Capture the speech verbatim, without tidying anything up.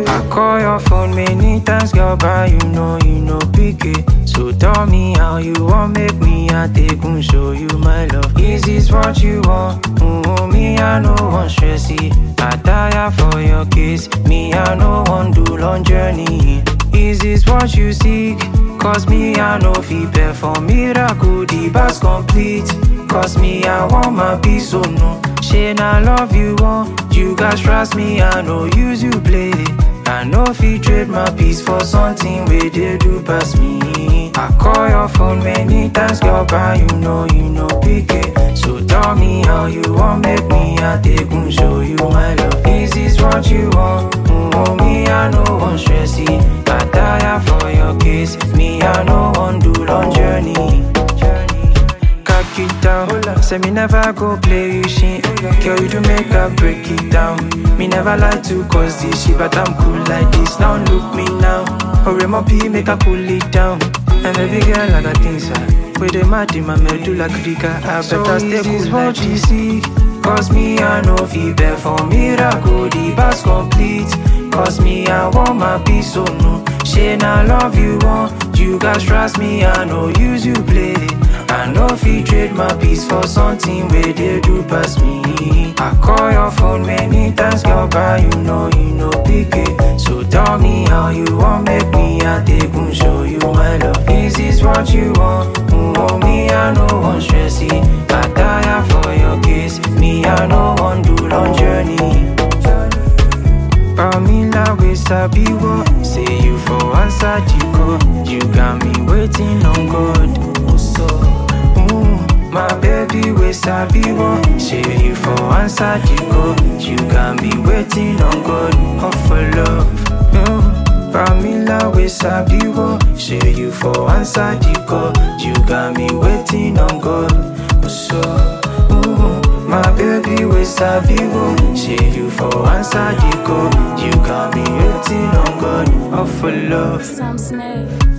I call your phone many times, girl, but you know you know pick it. So tell me how you want make me, I take and show you my love. Is this what you want? Mm, me, I no want stressy. I tire for your kiss. Me, I no want do long journey. Is this what you seek? Cause me, I know fit pay for miracle, the bus complete. Cause me, I want my peace, so no. Shane, I love you, want you guys trust me, I know use you play. I know fit trade my peace for something where they do pass me. I call your phone many times, girl, but you know you know pick it. So tell me how you want make me, I take and show you my love. Is this what you want? Mm, me, I no want stressy. I tire for your kiss. Me, I no want do long journey. Cock it down, say me never go play you shit. Girl, you do make her break it down. Me never like to cause this shit, but I'm cool like this. Now look me now. Hurry my pee, make her cool it down. And baby girl, I got things uh, with the mad in my medulla critica. I So better stay is cool this like what you this. see? Cause me, I know fit pay for miracle, the bus complete. Cause me, I want my peace, so no. Shane, I love you, want you guys trust me, I know use you play. I know fit trade my peace for something where they do pass me. I call your phone many times, girl, but you know you know pick it. So tell me how you want make me, I take and show you my love. Is this what you want? Mm, me, I no want stressy. I tire for your kiss. Me, I no want do long journey. Pamela, we sabi what? Say you for answer the call. You got me waiting on God. So, mm, my baby, we sabi what? Say you for answer the call. You got me waiting on God. Oh, for love. Mm, Pamela, we sabi what? Say you for answer the call. You got me waiting on God. So, mm, my baby, we sabi what? Say you for answer the call. You got me waiting on God. Oh, for love. Sam Snake.